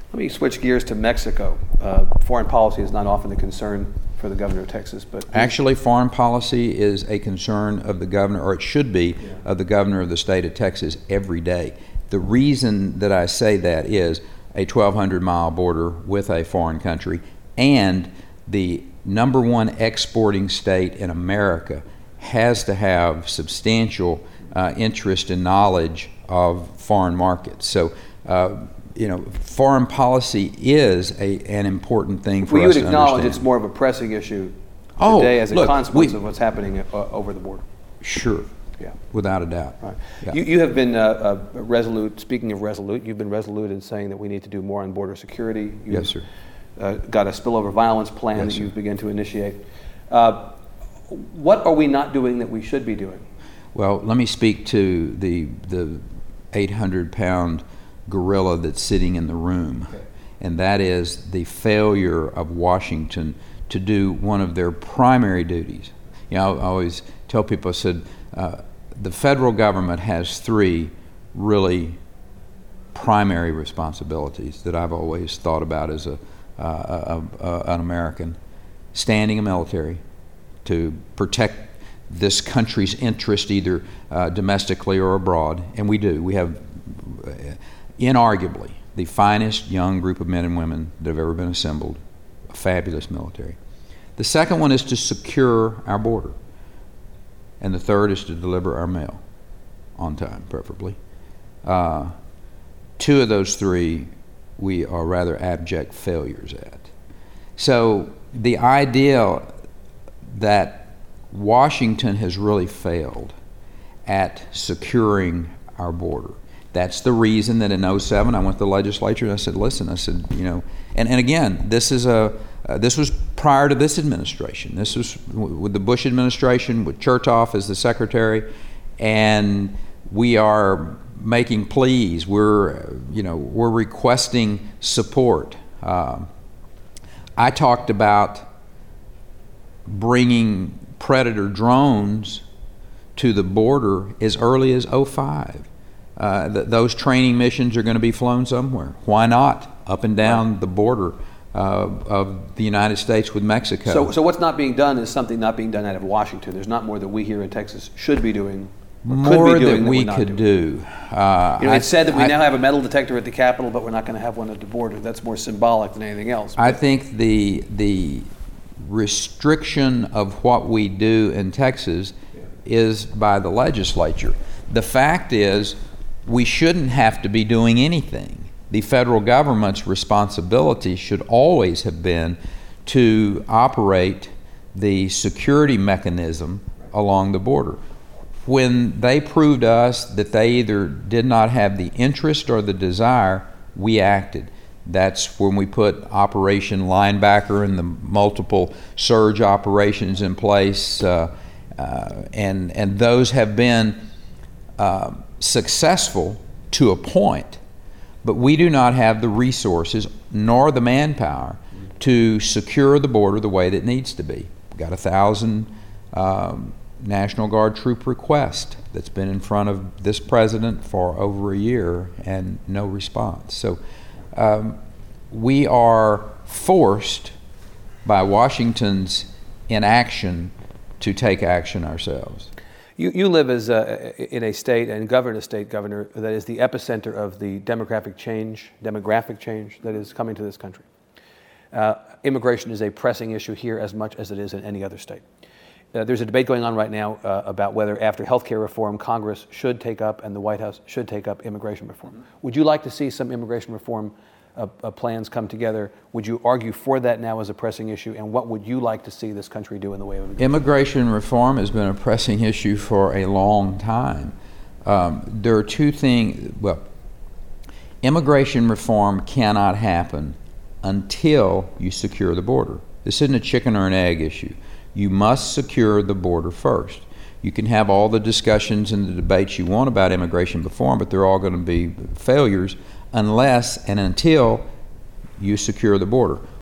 Let me switch gears to Mexico. Foreign policy is not often a concern for the governor of Texas, but actually foreign policy is a concern of the governor, or it should be, of the governor of the state of Texas every day. The reason that I say that is a 1,200-mile border with a foreign country, and the number one exporting state in America has to have substantial interest and knowledge of foreign markets. So, foreign policy is an important thing for us to understand. You would acknowledge it's more of a pressing issue today as a consequence of what's happening over the border. Sure. Yeah. Without a doubt. Right. Yeah. You have been resolute, speaking of resolute, you've been resolute in saying that we need to do more on border security. Yes, sir. Got a spillover violence plan that you've begun to initiate. What are we not doing that we should be doing? Well, let me speak to the 800-pound gorilla that's sitting in the room, and that is the failure of Washington to do one of their primary duties. I always tell people, I said, the federal government has three really primary responsibilities that I've always thought about as an American. Standing a military to protect this country's interest, either domestically or abroad, and we do. We have inarguably the finest young group of men and women that have ever been assembled, a fabulous military. The second one is to secure our border, and the third is to deliver our mail on time, preferably. Two of those three we are rather abject failures at. So the idea that Washington has really failed at securing our border. That's the reason that in 2007 I went to the legislature and I said, listen, and again, this was prior to this administration. This was with the Bush administration, with Chertoff as the secretary, and we are making pleas. We're requesting support. I talked about bringing Predator drones to the border as early as 2005. Those training missions are going to be flown somewhere. Why not? Up and down the border of the United States with Mexico. So what's not being done is something not being done out of Washington. There's not more that we here in Texas should be doing. More than we could do. It's said that we now have a metal detector at the Capitol, but we're not going to have one at the border. That's more symbolic than anything else. I think the restriction of what we do in Texas is by the legislature. The fact is, we shouldn't have to be doing anything. The federal government's responsibility should always have been to operate the security mechanism along the border. When they proved to us that they either did not have the interest or the desire, we acted. That's when we put Operation Linebacker and the multiple surge operations in place, and those have been successful to a point, but we do not have the resources nor the manpower to secure the border the way that it needs to be. We've got 1,000 National Guard troop request that's been in front of this president for over a year and no response. So we are forced by Washington's inaction to take action ourselves. You live in a state and govern a state, Governor, that is the epicenter of the demographic change that is coming to this country. Immigration is a pressing issue here as much as it is in any other state. There's a debate going on right now about whether after health care reform, Congress should take up and the White House should take up immigration reform. Would you like to see some immigration reform plans come together? Would you argue for that now as a pressing issue? And what would you like to see this country do in the way of immigration? Immigration reform has been a pressing issue for a long time. There are two things. Well, immigration reform cannot happen until you secure the border. This isn't a chicken or an egg issue. You must secure the border first. You can have all the discussions and the debates you want about immigration reform, but they're all going to be failures unless and until you secure the border.